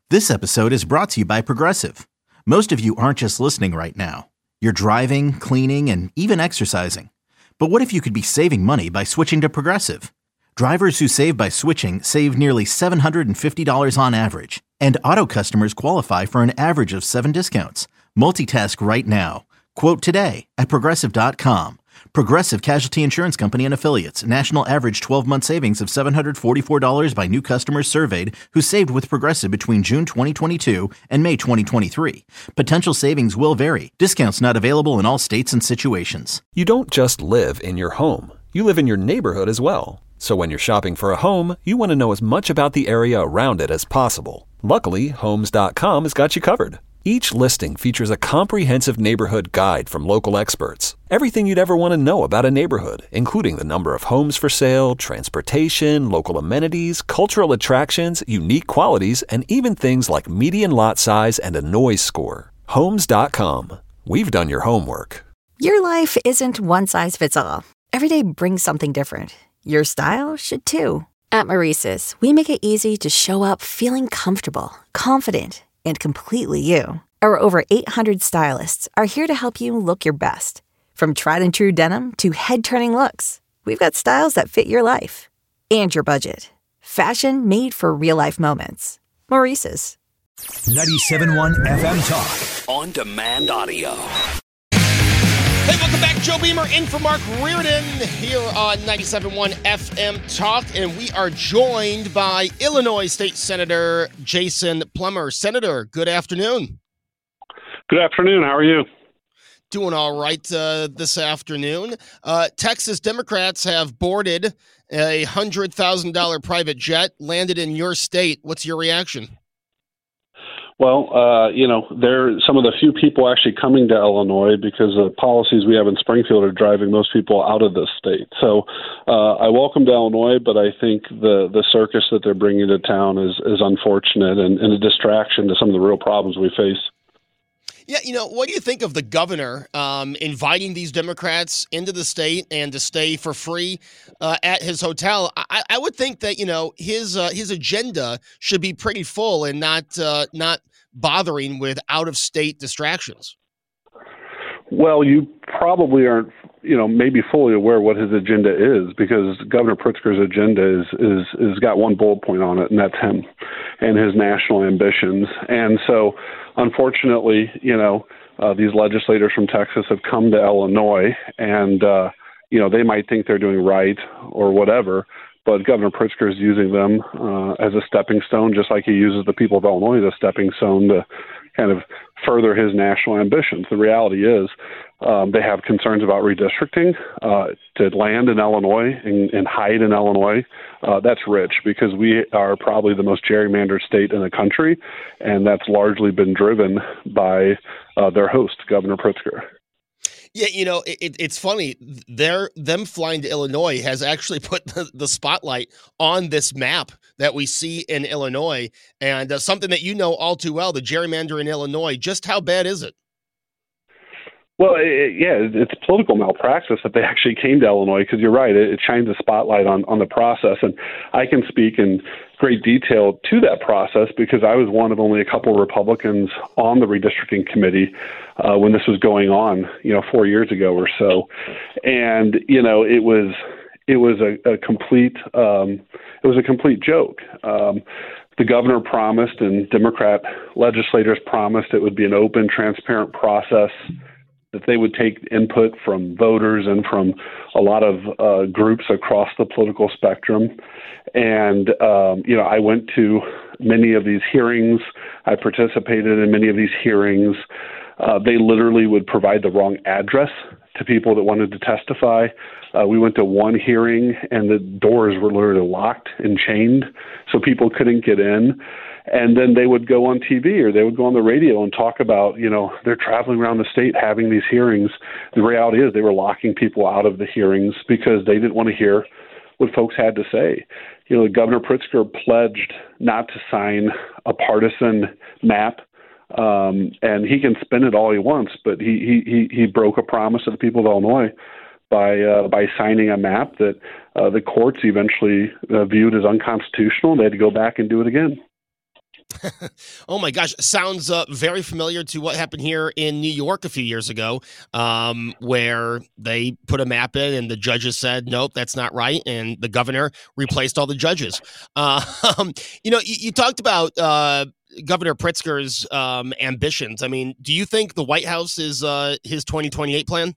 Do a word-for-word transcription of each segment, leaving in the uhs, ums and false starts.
This episode is brought to you by Progressive. Most of you aren't just listening right now. You're driving, cleaning, and even exercising. But what if you could be saving money by switching to Progressive? Drivers who save by switching save nearly seven hundred fifty dollars on average. And auto customers qualify for an average of seven discounts. Multitask right now. Quote today at Progressive dot com. Progressive Casualty Insurance Company and Affiliates. National average twelve-month savings of seven hundred forty-four dollars by new customers surveyed who saved with Progressive between June twenty twenty-two and May twenty twenty-three. Potential savings will vary. Discounts not available in all states and situations. You don't just live in your home. You live in your neighborhood as well. So when you're shopping for a home, you want to know as much about the area around it as possible. Luckily, Homes dot com has got you covered. Each listing features a comprehensive neighborhood guide from local experts. Everything you'd ever want to know about a neighborhood, including the number of homes for sale, transportation, local amenities, cultural attractions, unique qualities, and even things like median lot size and a noise score. Homes dot com. We've done your homework. Your life isn't one size fits all. Every day brings something different. Your style should too. At Maurice's, we make it easy to show up feeling comfortable, confident, and completely you. Our over eight hundred stylists are here to help you look your best. From tried and true denim to head-turning looks, we've got styles that fit your life and your budget. Fashion made for real-life moments. Maurice's. ninety-seven point one F M Talk. On demand audio. Hey, welcome back. Joe Beamer in for Mark Reardon here on ninety-seven point one F M Talk, and we are joined by Illinois State Senator Jason Plummer. Senator, good afternoon. Good afternoon. How are you? Doing all right uh, this afternoon. Uh, Texas Democrats have boarded a one hundred thousand dollars private jet, landed in your state. What's your reaction? Well, uh, you know, they're some of the few people actually coming to Illinois because the policies we have in Springfield are driving most people out of this state. So uh, I welcome to Illinois, but I think the, the circus that they're bringing to town is, is unfortunate and, and a distraction to some of the real problems we face. Yeah, you know, what do you think of the governor um, inviting these Democrats into the state and to stay for free uh, at his hotel? I, I would think that, you know, his uh, his agenda should be pretty full and not uh, not bothering with out-of-state distractions. Well, you probably aren't, you know, maybe fully aware what his agenda is, because Governor Pritzker's agenda is is is got one bullet point on it, and that's him and his national ambitions. And so, unfortunately, you know, uh, these legislators from Texas have come to Illinois, and uh, you know, they might think they're doing right or whatever, but Governor Pritzker is using them uh, as a stepping stone, just like he uses the people of Illinois as a stepping stone to kind of further his national ambitions. The reality is um, they have concerns about redistricting. Uh, to land in Illinois and, and hide in Illinois, uh, that's rich, because we are probably the most gerrymandered state in the country, and that's largely been driven by uh, their host, Governor Pritzker. Yeah, you know, it, it's funny. They're, them flying to Illinois has actually put the, the spotlight on this map that we see in Illinois, and uh, something that you know all too well, the gerrymander in Illinois. Just how bad is it? Well, it, yeah, it's political malpractice that they actually came to Illinois, because you're right, it, it shines a spotlight on, on the process. And I can speak in great detail to that process because I was one of only a couple of Republicans on the redistricting committee uh, when this was going on, you know, four years ago or so. And, you know, it was it was a, a complete um, it was a complete joke. Um, the governor promised, and Democrat legislators promised, it would be an open, transparent process, that they would take input from voters and from a lot of uh, groups across the political spectrum. And, um, you know, I went to many of these hearings. I participated in many of these hearings. Uh, they literally would provide the wrong address to people that wanted to testify. Uh, we went to one hearing, and the doors were literally locked and chained, so people couldn't get in. And then they would go on T V or they would go on the radio and talk about, you know, they're traveling around the state having these hearings. The reality is they were locking people out of the hearings because they didn't want to hear what folks had to say. You know, Governor Pritzker pledged not to sign a partisan map, um, and he can spin it all he wants, but he he he broke a promise to the people of Illinois by uh, by signing a map that uh, the courts eventually uh, viewed as unconstitutional. They had to go back and do it again. Oh my gosh, sounds uh, very familiar to what happened here in New York a few years ago, um, where they put a map in and the judges said, nope, that's not right. And the governor replaced all the judges. Uh, um, you know, you, you talked about uh, Governor Pritzker's um, ambitions. I mean, do you think the White House is uh, his twenty twenty-eight plan?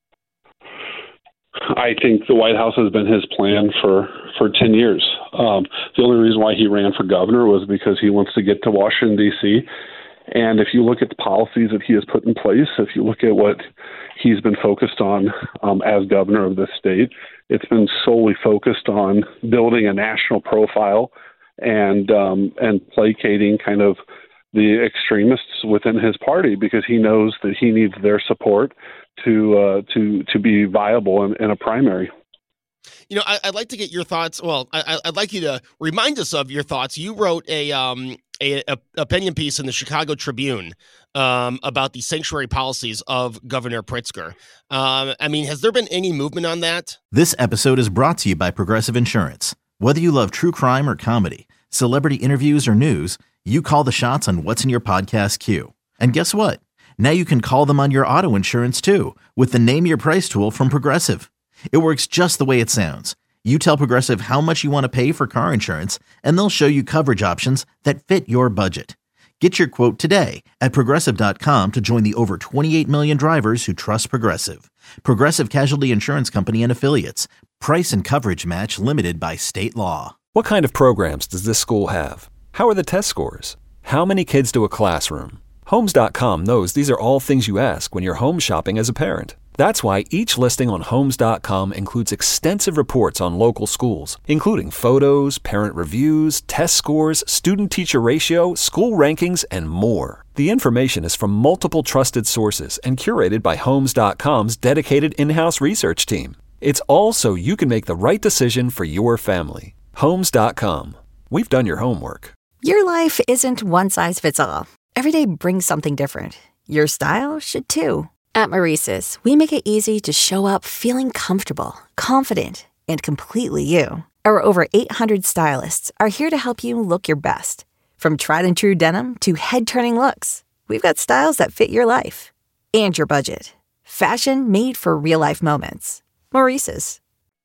I think the White House has been his plan for, for ten years. Um, the only reason why he ran for governor was because he wants to get to Washington, D C. And if you look at the policies that he has put in place, if you look at what he's been focused on um, as governor of this state, it's been solely focused on building a national profile and um, and placating kind of the extremists within his party, because he knows that he needs their support to uh, to to be viable in, in a primary. You know, I, I'd like to get your thoughts. Well, I, I'd like you to remind us of your thoughts. You wrote a um a, a opinion piece in the Chicago Tribune um, about the sanctuary policies of Governor Pritzker. Um, I mean, has there been any movement on that? This episode is brought to you by Progressive Insurance. Whether you love true crime or comedy, celebrity interviews or news, you call the shots on what's in your podcast queue. And guess what? Now you can call them on your auto insurance too, with the Name Your Price tool from Progressive. It works just the way it sounds. You tell Progressive how much you want to pay for car insurance, and they'll show you coverage options that fit your budget. Get your quote today at Progressive dot com to join the over twenty-eight million drivers who trust Progressive. Progressive Casualty Insurance Company and Affiliates. Price and coverage match limited by state law. What kind of programs does this school have? How are the test scores? How many kids do a classroom? Homes dot com knows these are all things you ask when you're home shopping as a parent. That's why each listing on Homes dot com includes extensive reports on local schools, including photos, parent reviews, test scores, student-teacher ratio, school rankings, and more. The information is from multiple trusted sources and curated by Homes dot com's dedicated in-house research team. It's all so you can make the right decision for your family. Homes dot com. We've done your homework. Your life isn't one size fits all. Every day brings something different. Your style should too. At Maurice's, we make it easy to show up feeling comfortable, confident, and completely you. Our over eight hundred stylists are here to help you look your best. From tried and true denim to head-turning looks, we've got styles that fit your life and your budget. Fashion made for real-life moments. Maurice's.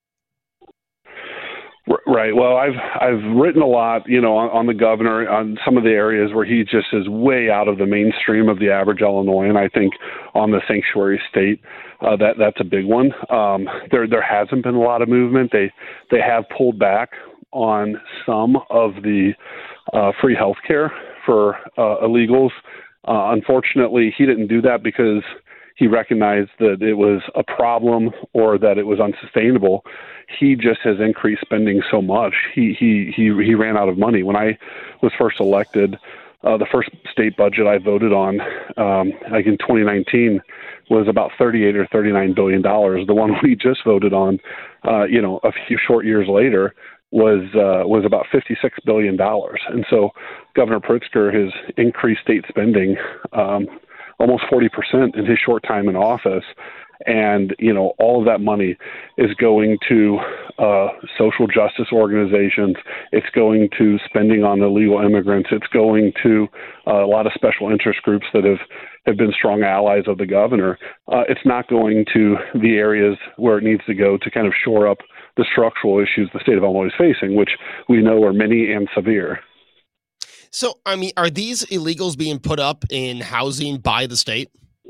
Right. Well, I've I've written a lot, you know, on, on the governor, on some of the areas where he just is way out of the mainstream of the average Illinoisan. I think on the sanctuary state, uh, that that's a big one. Um, there there hasn't been a lot of movement. They they have pulled back on some of the uh, free health care for uh, illegals. Uh, unfortunately, he didn't do that because he recognized that it was a problem or that it was unsustainable. He just has increased spending so much. He he he he ran out of money. When I was first elected, uh, the first state budget I voted on, um, like in twenty nineteen, was about thirty-eight or thirty-nine billion dollars. The one we just voted on, uh, you know, a few short years later, was uh, was about fifty-six billion dollars. And so, Governor Pritzker has increased state spending um, almost forty percent in his short time in office. And, you know, all of that money is going to uh, social justice organizations. It's going to spending on illegal immigrants. It's going to uh, a lot of special interest groups that have, have been strong allies of the governor. Uh, it's not going to the areas where it needs to go to kind of shore up the structural issues the state of Illinois is facing, which we know are many and severe. So, I mean, are these illegals being put up in housing by the state?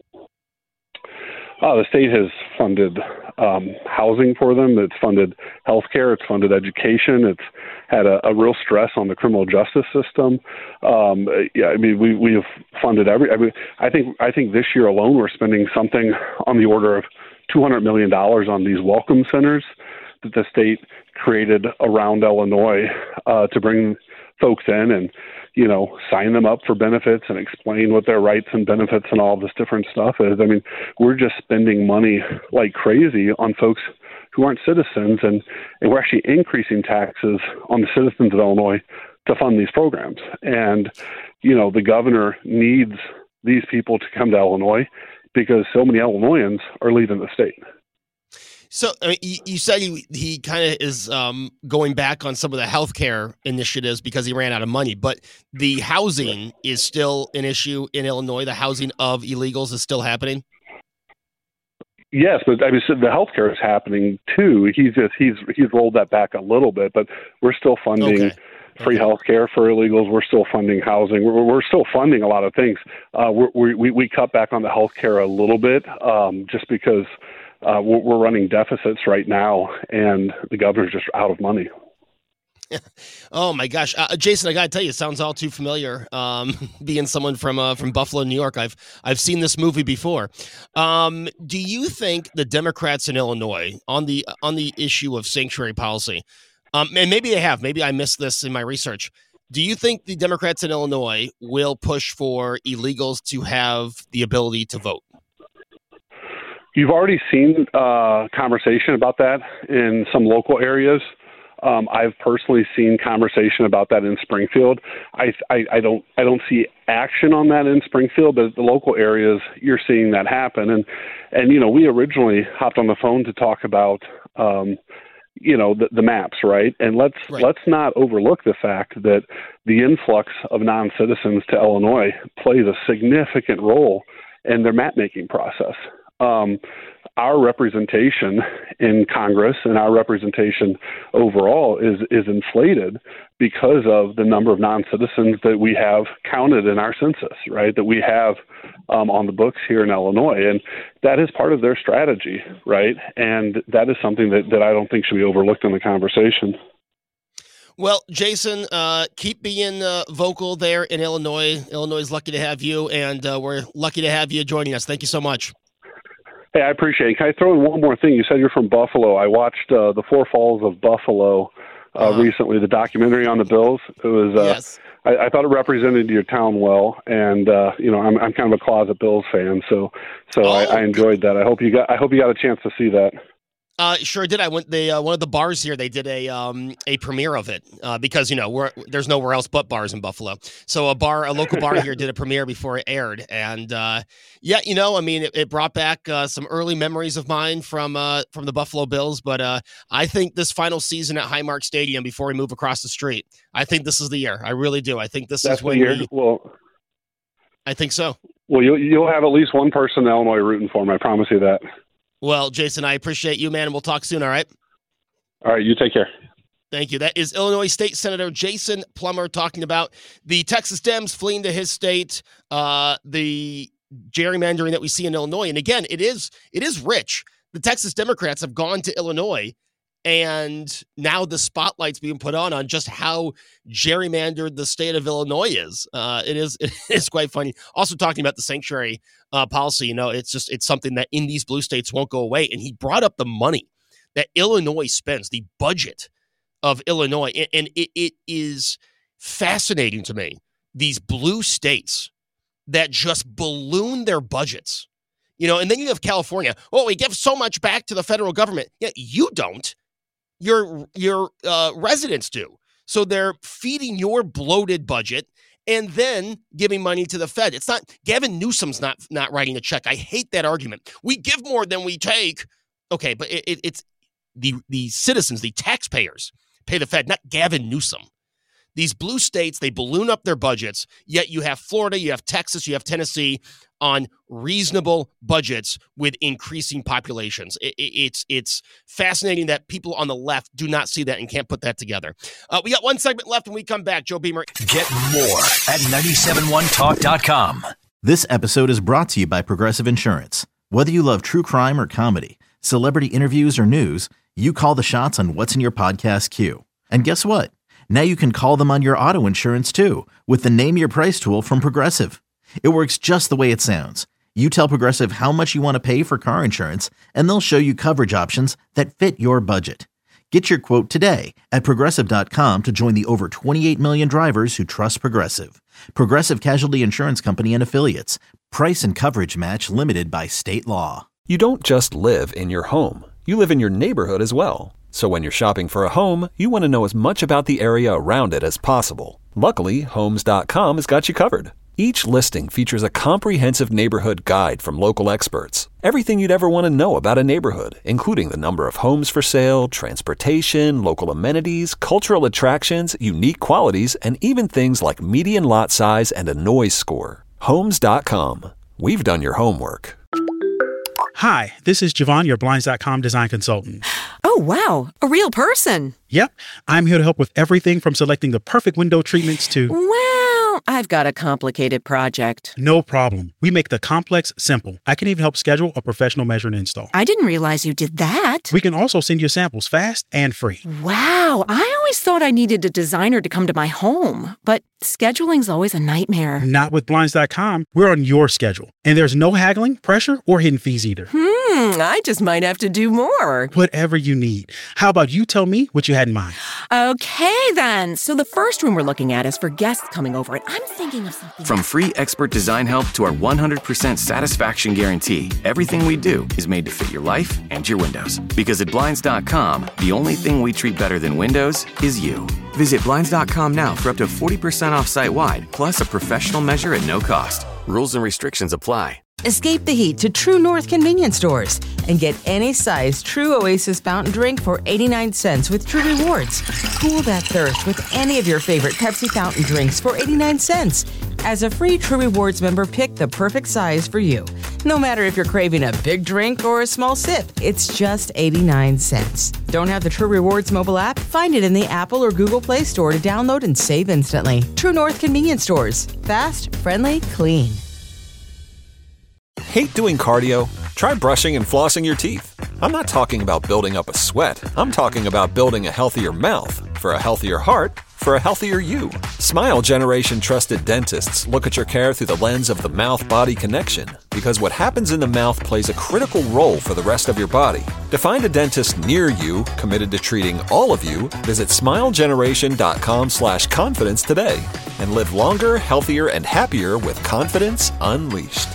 Uh, the state has funded um, housing for them. It's funded healthcare. It's funded education. It's had a, a real stress on the criminal justice system. Um, yeah, I mean, we we have funded every. I mean, I think I think this year alone we're spending something on the order of two hundred million dollars on these welcome centers that the state created around Illinois uh, to bring folks in and, you know, sign them up for benefits and explain what their rights and benefits and all this different stuff is. I mean, we're just spending money like crazy on folks who aren't citizens, and, and we're actually increasing taxes on the citizens of Illinois to fund these programs. And, you know, the governor needs these people to come to Illinois because so many Illinoisans are leaving the state. So I mean, you, you said he, he kind of is um, going back on some of the healthcare initiatives because he ran out of money, but the housing is still an issue in Illinois. The housing of illegals is still happening. Yes, but I mean, so the healthcare is happening too. He's just he's he's rolled that back a little bit, but we're still funding Okay. free healthcare for illegals. We're still funding housing. We're we're still funding a lot of things. Uh, we we we cut back on the healthcare a little bit um, just because. Uh, we're, we're running deficits right now, and the governor's just out of money. Oh my gosh, uh, Jason, I gotta tell you, it sounds all too familiar. Um, being someone from uh, from Buffalo, New York, I've I've seen this movie before. Um, do you think the Democrats in Illinois on the on the issue of sanctuary policy, um, and maybe they have, maybe I missed this in my research. Do you think the Democrats in Illinois will push for illegals to have the ability to vote? You've already seen uh, conversation about that in some local areas. Um, I've personally seen conversation about that in Springfield. I, I, I don't I don't see action on that in Springfield, but the local areas you're seeing that happen. And and you know we originally hopped on the phone to talk about um, you know the, the maps, right? And let's Right. let's not overlook the fact that the influx of non-citizens to Illinois plays a significant role in their map making process. Um, our representation in Congress and our representation overall is is inflated because of the number of non-citizens that we have counted in our census, right? That we have um, on the books here in Illinois. And that is part of their strategy, right? And that is something that, that I don't think should be overlooked in the conversation. Well, Jason, uh, keep being uh, vocal there in Illinois. Illinois is lucky to have you, and uh, we're lucky to have you joining us. Thank you so much. Hey, I appreciate it. Can I throw in one more thing? You said you're from Buffalo. I watched uh, The Four Falls of Buffalo uh, Uh-huh. recently, the documentary on the Bills. It was, uh, Yes. I, I thought it represented your town well, and uh, you know, I'm I'm kind of a closet Bills fan, so so Oh, I, I enjoyed that. I hope you got I hope you got a chance to see that. Uh, sure did. I went. They uh, one of the bars here. They did a um a premiere of it uh, because you know we're there's nowhere else but bars in Buffalo. So a bar, a local bar here, did a premiere before it aired, and uh, yeah, you know, I mean, it, it brought back uh, some early memories of mine from uh from the Buffalo Bills. But uh, I think this final season at Highmark Stadium before we move across the street, I think this is the year. I really do. I think this That's is the when year. we. Well, I think so. well, you'll you'll have at least one person in Illinois rooting for him. I promise you that. Well, Jason, I appreciate you, man, and we'll talk soon. All right. All right, you take care. Thank you. That is Illinois State Senator Jason Plummer talking about the Texas Dems fleeing to his state, uh, the gerrymandering that we see in Illinois. And again, it is it is rich. The Texas Democrats have gone to Illinois, and now the spotlight's being put on on just how gerrymandered the state of Illinois is. Uh, it is it is quite funny. Also talking about the sanctuary uh, policy, you know, it's just it's something that in these blue states won't go away. And he brought up the money that Illinois spends, the budget of Illinois. And it, it is fascinating to me, these blue states that just balloon their budgets, you know, and then you have California. Oh, we give so much back to the federal government. Yeah, you don't. Your, your uh, residents do. So they're feeding your bloated budget and then giving money to the Fed. It's not, Gavin Newsom's not, not writing a check. I hate that argument. We give more than we take. Okay, but it, it, it's the, the citizens, the taxpayers pay the Fed, not Gavin Newsom. These blue states, they balloon up their budgets, yet you have Florida, you have Texas, you have Tennessee on reasonable budgets with increasing populations. It, it, it's it's fascinating that people on the left do not see that and can't put that together. Uh, we got one segment left when we come back. Joe Beamer. Get more at nine seven one talk dot com. This episode is brought to you by Progressive Insurance. Whether you love true crime or comedy, celebrity interviews or news, you call the shots on what's in your podcast queue. And guess what? Now you can call them on your auto insurance too with the Name Your Price tool from Progressive. It works just the way it sounds. You tell Progressive how much you want to pay for car insurance, and they'll show you coverage options that fit your budget. Get your quote today at Progressive dot com to join the over twenty-eight million drivers who trust Progressive. Progressive Casualty Insurance Company and Affiliates. Price and coverage match limited by state law. You don't just live in your home. You live in your neighborhood as well. So when you're shopping for a home, you want to know as much about the area around it as possible. Luckily, Homes dot com has got you covered. Each listing features a comprehensive neighborhood guide from local experts. Everything you'd ever want to know about a neighborhood, including the number of homes for sale, transportation, local amenities, cultural attractions, unique qualities, and even things like median lot size and a noise score. Homes dot com. We've done your homework. Hi, this is Javon, your Blinds dot com design consultant. Oh, wow. A real person. Yep. I'm here to help with everything from selecting the perfect window treatments to... Well, I've got a complicated project. No problem. We make the complex simple. I can even help schedule a professional measure and install. I didn't realize you did that. We can also send you samples fast and free. Wow. I always thought I needed a designer to come to my home, but scheduling's always a nightmare. Not with Blinds dot com. We're on your schedule. And there's no haggling, pressure, or hidden fees either. Hmm, I just might have to do more. Whatever you need. How about you tell me what you had in mind? Okay, then. So the first room we're looking at is for guests coming over, and I'm thinking of something... From free expert design help to our one hundred percent satisfaction guarantee, everything we do is made to fit your life and your windows. Because at Blinds dot com, the only thing we treat better than windows is you. Visit Blinds dot com now for up to forty percent off site-wide, plus a professional measure at no cost. Rules and restrictions apply. Escape the heat to True North convenience stores and get any size True Oasis fountain drink for eighty-nine cents with True Rewards. Cool that thirst with any of your favorite Pepsi fountain drinks for eighty-nine cents. As a free True Rewards member, pick the perfect size for you. No matter if you're craving a big drink or a small sip, it's just eighty-nine cents. Don't have the True Rewards mobile app? Find it in the Apple or Google Play Store to download and save instantly. True North convenience stores. Fast, friendly, clean. Hate doing cardio? Try brushing and flossing your teeth. I'm not talking about building up a sweat. I'm talking about building a healthier mouth for a healthier heart for a healthier you. Smile Generation trusted dentists look at your care through the lens of the mouth-body connection because what happens in the mouth plays a critical role for the rest of your body. To find a dentist near you committed to treating all of you, visit smile generation dot com slash confidence today and live longer, healthier, and happier with confidence unleashed.